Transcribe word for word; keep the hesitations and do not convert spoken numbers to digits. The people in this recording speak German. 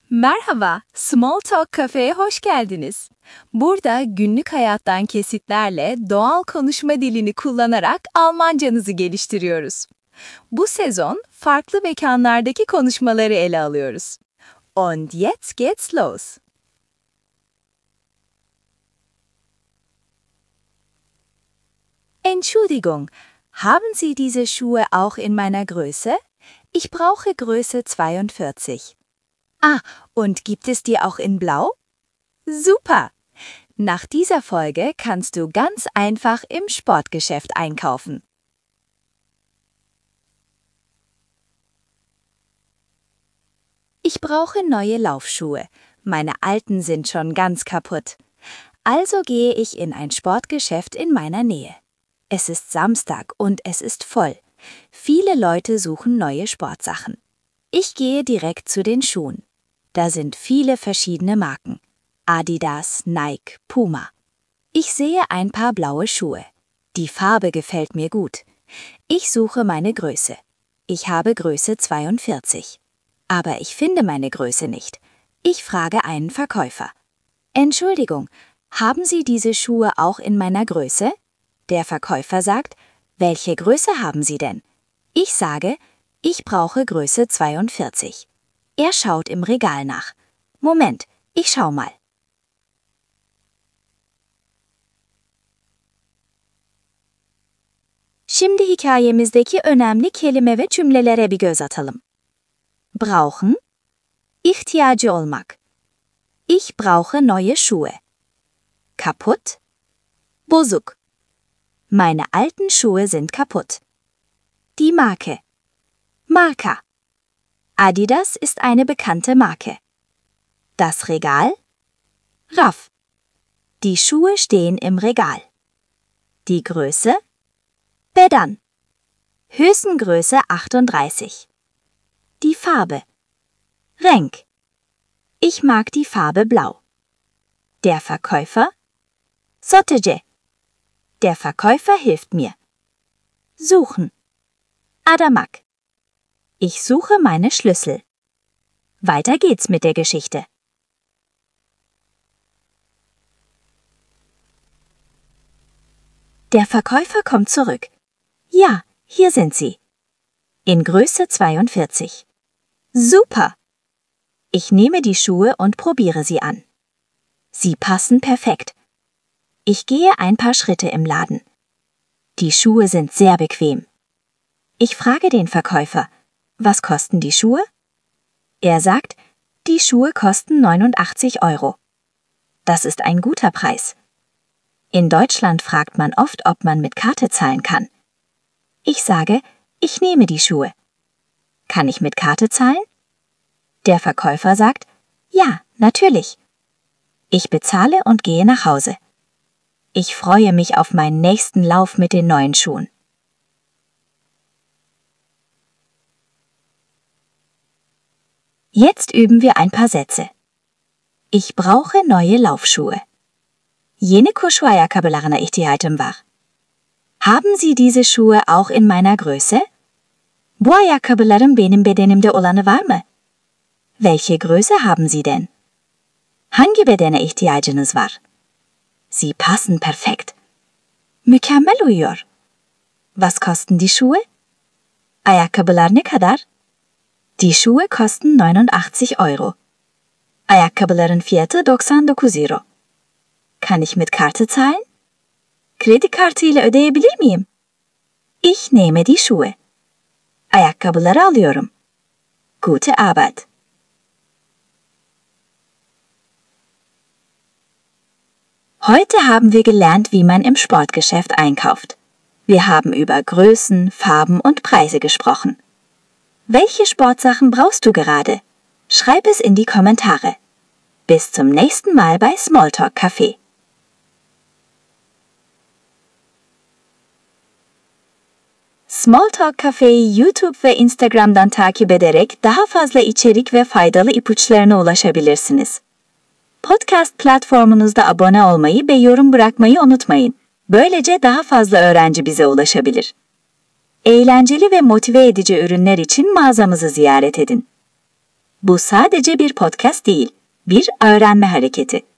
Merhaba, Small Talk Cafe'ye hoş geldiniz. Burada günlük hayattan kesitlerle doğal konuşma dilini kullanarak Almancanızı geliştiriyoruz. Bu sezon farklı mekanlardaki konuşmaları ele alıyoruz. Und jetzt geht's los. Entschuldigung, haben Sie diese Schuhe auch in meiner Größe? Ich brauche Größe zweiundvierzig. Ah, und gibt es die auch in Blau? Super! Nach dieser Folge kannst du ganz einfach im Sportgeschäft einkaufen. Ich brauche neue Laufschuhe. Meine alten sind schon ganz kaputt. Also gehe ich in ein Sportgeschäft in meiner Nähe. Es ist Samstag und es ist voll. Viele Leute suchen neue Sportsachen. Ich gehe direkt zu den Schuhen. Da sind viele verschiedene Marken. Adidas, Nike, Puma. Ich sehe ein paar blaue Schuhe. Die Farbe gefällt mir gut. Ich suche meine Größe. Ich habe Größe zweiundvierzig. Aber ich finde meine Größe nicht. Ich frage einen Verkäufer. Entschuldigung, haben Sie diese Schuhe auch in meiner Größe? Der Verkäufer sagt, welche Größe haben Sie denn? Ich sage, ich brauche Größe zweiundvierzig. Er schaut im Regal nach. Moment, ich schau mal. Şimdi hikayemizdeki önemli kelime ve cümlelere bir göz atalım. Brauchen, ihtiyacı olmak. Ich brauche neue Schuhe. Kaputt, bozuk. Meine alten Schuhe sind kaputt. Die Marke. Marka. Adidas ist eine bekannte Marke. Das Regal. Raf. Die Schuhe stehen im Regal. Die Größe. Beden. Höchstgröße achtunddreißig. Die Farbe. Renk. Ich mag die Farbe blau. Der Verkäufer. Satıcı. Der Verkäufer hilft mir. Suchen. Aramak. Ich suche meine Schlüssel. Weiter geht's mit der Geschichte. Der Verkäufer kommt zurück. Ja, hier sind sie. In Größe zweiundvierzig. Super! Ich nehme die Schuhe und probiere sie an. Sie passen perfekt. Ich gehe ein paar Schritte im Laden. Die Schuhe sind sehr bequem. Ich frage den Verkäufer, was kosten die Schuhe? Er sagt, die Schuhe kosten neunundachtzig Euro. Das ist ein guter Preis. In Deutschland fragt man oft, ob man mit Karte zahlen kann. Ich sage, ich nehme die Schuhe. Kann ich mit Karte zahlen? Der Verkäufer sagt, ja, natürlich. Ich bezahle und gehe nach Hause. Ich freue mich auf meinen nächsten Lauf mit den neuen Schuhen. Jetzt üben wir ein paar Sätze. Ich brauche neue Laufschuhe. Yeni koşu ayakkabılarına ihtiyacım var. Haben Sie diese Schuhe auch in meiner Größe? Bu ayakkabıların benim bedenimde olanı var mı? Welche Größe haben Sie denn? Hangi bedene ihtiyacınız var? Sie passen perfekt. Mükemmel uyuyor. Was kosten die Schuhe? Ayakkabılar ne kadar? Die Schuhe kosten neunundachtzig Euro. Ayakkabıların fiyatı doksan dokuz euro. Kann ich mit Karte zahlen? Kredi kartıyla ödeyebilir miyim? Ich nehme die Schuhe. Ayakkabıları alıyorum. Gute Arbeit. Heute haben wir gelernt, wie man im Sportgeschäft einkauft. Wir haben über Größen, Farben und Preise gesprochen. Welche Sportsachen brauchst du gerade? Schreib es in die Kommentare. Bis zum nächsten Mal bei Smalltalk Café. Smalltalk Cafe'yi YouTube ve Instagram'dan takip ederek daha fazla içerik ve faydalı ipuçlarına ulaşabilirsiniz. Podcast platformunuzda abone olmayı ve yorum bırakmayı unutmayın. Böylece daha fazla öğrenci bize ulaşabilir. Eğlenceli ve motive edici ürünler için mağazamızı ziyaret edin. Bu sadece bir podcast değil, bir öğrenme hareketi.